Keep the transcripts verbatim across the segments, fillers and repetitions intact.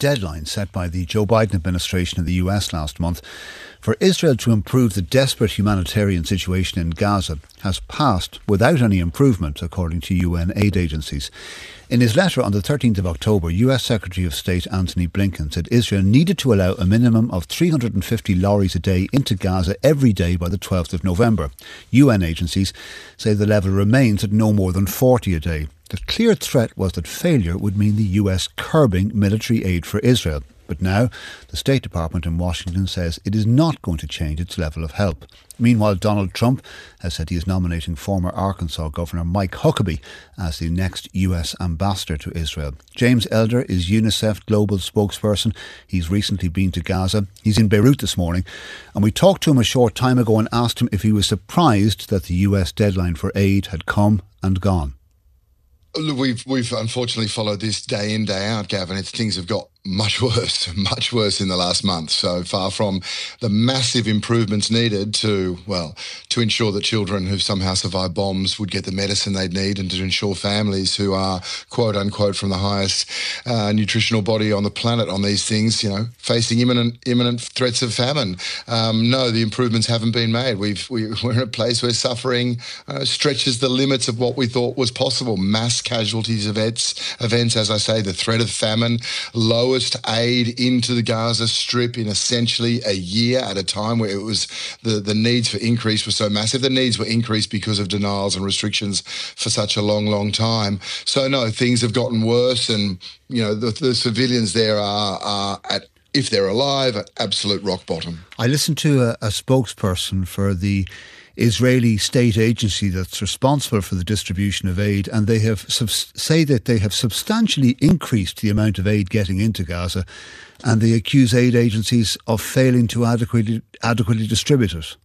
deadline set by the Joe Biden administration in the U S last month for Israel to improve the desperate humanitarian situation in Gaza has passed without any improvement, according to U N aid agencies. In his letter on the thirteenth of October, U S Secretary of State Antony Blinken said Israel needed to allow a minimum of three hundred fifty lorries a day into Gaza every day by the twelfth of November. U N agencies say the level remains at no more than forty a day. The clear threat was that failure would mean the U S curbing military aid for Israel. But now, the State Department in Washington says it is not going to change its level of help. Meanwhile, Donald Trump has said he is nominating former Arkansas Governor Mike Huckabee as the next U S ambassador to Israel. James Elder is UNICEF Global spokesperson. He's recently been to Gaza. He's in Beirut this morning. And we talked to him a short time ago and asked him if he was surprised that the U S deadline for aid had come and gone. Look, we've we've unfortunately followed this day in, day out, Gavin. It's, things have got much worse, much worse in the last month. So far from the massive improvements needed to, well, to ensure that children who've somehow survived bombs would get the medicine they'd need, and to ensure families who are, quote unquote, from the highest uh, nutritional body on the planet on these things, you know, facing imminent imminent threats of famine. Um, no, the improvements haven't been made. We've, we, we're in a place where suffering uh, stretches the limits of what we thought was possible. Mass casualties events, events, as I say, the threat of famine, lowest aid into the Gaza Strip in essentially a year at a time where it was the, the needs for increase were so massive. The needs were increased because of denials and restrictions for such a long, long time. So no, things have gotten worse, and you know the, the civilians there are, are at, if they're alive, at absolute rock bottom. I listened to a, a spokesperson for the Israeli state agency that's responsible for the distribution of aid, and they have sub- say that they have substantially increased the amount of aid getting into Gaza, and they accuse aid agencies of failing to adequately adequately distribute it.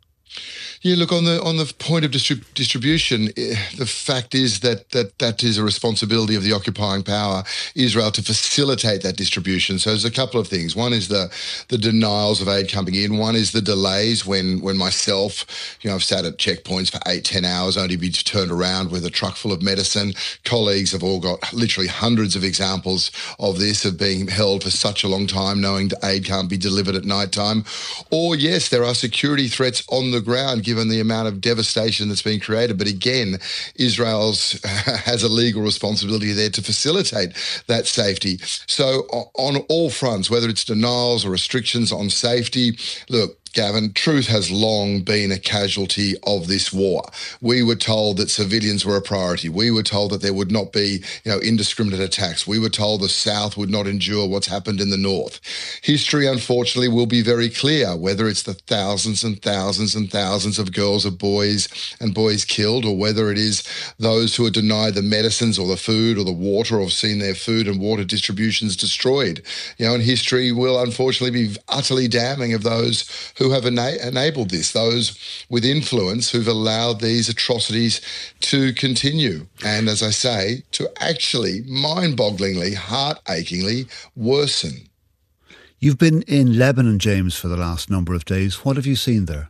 Yeah, look, on the on the point of distrib- distribution, the fact is that, that that is a responsibility of the occupying power, Israel, to facilitate that distribution. So there's a couple of things. One is the the denials of aid coming in. One is the delays when when myself, you know, I've sat at checkpoints for eight, ten hours, only to be turned around with a truck full of medicine. Colleagues have all got literally hundreds of examples of this, of being held for such a long time, knowing that aid can't be delivered at night time. Or, yes, there are security threats on the ground, given the amount of devastation that's been created. But again, Israel has a legal responsibility there to facilitate that safety. So on all fronts, whether it's denials or restrictions on safety, look, Gavin, truth has long been a casualty of this war. We were told that civilians were a priority. We were told that there would not be, you know, indiscriminate attacks. We were told the South would not endure what's happened in the North. History, unfortunately, will be very clear, whether it's the thousands and thousands and thousands of girls or boys and boys killed, or whether it is those who are denied the medicines or the food or the water, or have seen their food and water distributions destroyed. You know, and history will unfortunately be utterly damning of those who have ena- enabled this, those with influence who've allowed these atrocities to continue. And as I say, to actually mind-bogglingly, heart-achingly worsen. You've been in Lebanon, James, for the last number of days. What have you seen there?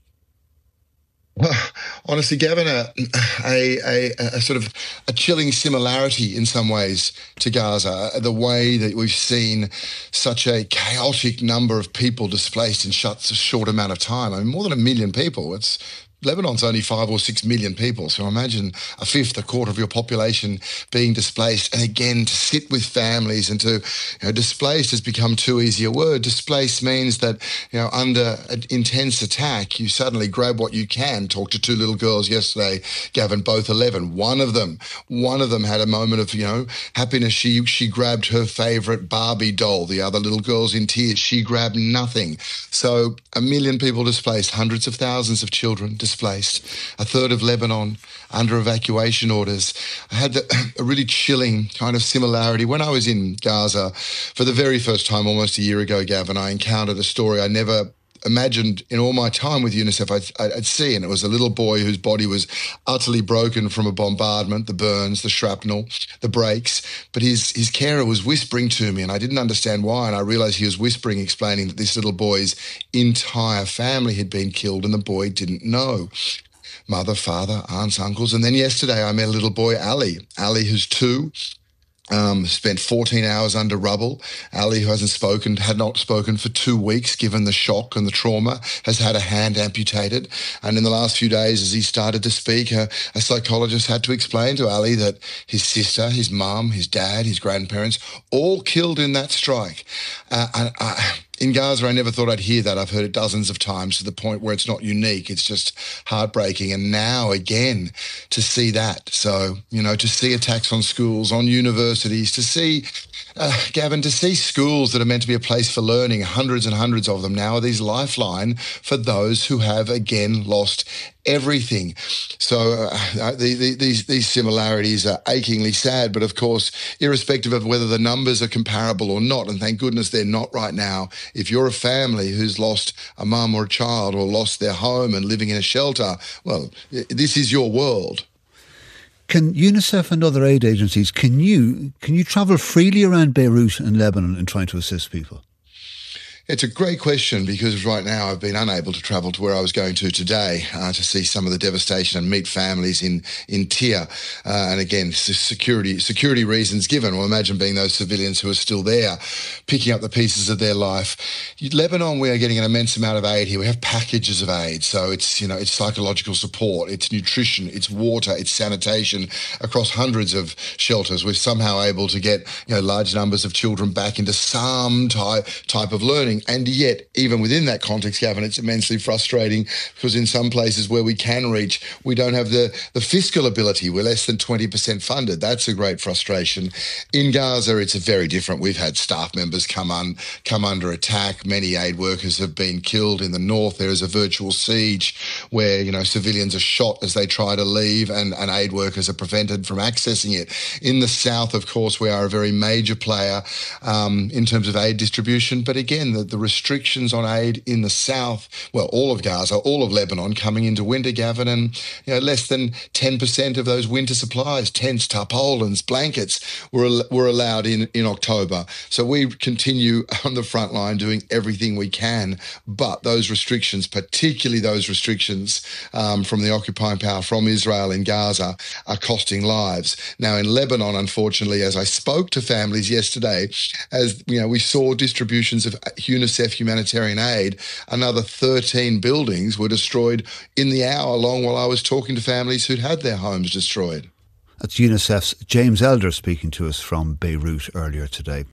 Well, honestly, Gavin, a, a, a, a sort of a chilling similarity in some ways to Gaza, the way that we've seen such a chaotic number of people displaced in such a short amount of time. I mean, more than a million people. It's Lebanon's only five or six million people. So imagine a fifth, a quarter of your population being displaced. And again, to sit with families and to, you know, displaced has become too easy a word. Displaced means that, you know, under an intense attack, you suddenly grab what you can. Talked to two little girls yesterday, Gavin, both eleven. One of them, one of them had a moment of, you know, happiness. She, she grabbed her favourite Barbie doll. The other little girl's in tears. She grabbed nothing. So a million people displaced, hundreds of thousands of children displaced. Displaced, a third of Lebanon under evacuation orders. I had the, a really chilling kind of similarity. When I was in Gaza for the very first time almost a year ago, Gavin, I encountered a story I never imagined in all my time with UNICEF I'd, I'd see, and it was a little boy whose body was utterly broken from a bombardment, the burns, the shrapnel, the breaks, but his his carer was whispering to me, and I didn't understand why, and I realised he was whispering, explaining that this little boy's entire family had been killed, and the boy didn't know. Mother, father, aunts, uncles, and then yesterday I met a little boy, Ali. Ali, who's two, Um, spent fourteen hours under rubble. Ali, who hasn't spoken, had not spoken for two weeks, given the shock and the trauma, has had a hand amputated. And in the last few days, as he started to speak, a, a psychologist had to explain to Ali that his sister, his mum, his dad, his grandparents, all killed in that strike. Uh, I, I, in Gaza, I never thought I'd hear that. I've heard it dozens of times to the point where it's not unique. It's just heartbreaking. And now, again, to see that. So, you know, to see attacks on schools, on universities, to see, uh, Gavin, to see schools that are meant to be a place for learning, hundreds and hundreds of them now, are these lifeline for those who have, again, lost everything. So uh, the, the, these these similarities are achingly sad, but of course, irrespective of whether the numbers are comparable or not, and thank goodness they're not right now, if you're a family who's lost a mum or a child or lost their home and living in a shelter, well, this is your world. Can UNICEF and other aid agencies, can you can you travel freely around Beirut and Lebanon in trying to assist people? It's a great question, because right now I've been unable to travel to where I was going to today uh, to see some of the devastation and meet families in in Tyre. Uh, and again, security security reasons given. Well, imagine being those civilians who are still there, picking up the pieces of their life. Lebanon, we are getting an immense amount of aid here. We have packages of aid, so it's you know it's psychological support, it's nutrition, it's water, it's sanitation across hundreds of shelters. We're somehow able to get you know large numbers of children back into some type type of learning. And yet, even within that context, Gavin, it's immensely frustrating, because in some places where we can reach, we don't have the, the fiscal ability. We're less than twenty percent funded. That's a great frustration. In Gaza, it's a very different. We've had staff members come un, come under attack. Many aid workers have been killed. In the north, there is a virtual siege where, you know, civilians are shot as they try to leave, and, and aid workers are prevented from accessing it. In the south, of course, we are a very major player um, in terms of aid distribution. But again, the the restrictions on aid in the south, well, all of Gaza, all of Lebanon coming into winter, Gavin, and you know, less than ten percent of those winter supplies, tents, tarpaulins, blankets, were were allowed in, in October. So we continue on the front line doing everything we can, but those restrictions, particularly those restrictions um, from the occupying power, from Israel in Gaza, are costing lives. Now in Lebanon, unfortunately, as I spoke to families yesterday, as you know, we saw distributions of UNICEF humanitarian aid, another thirteen buildings were destroyed in the hour long while I was talking to families who'd had their homes destroyed. That's UNICEF's James Elder speaking to us from Beirut earlier today.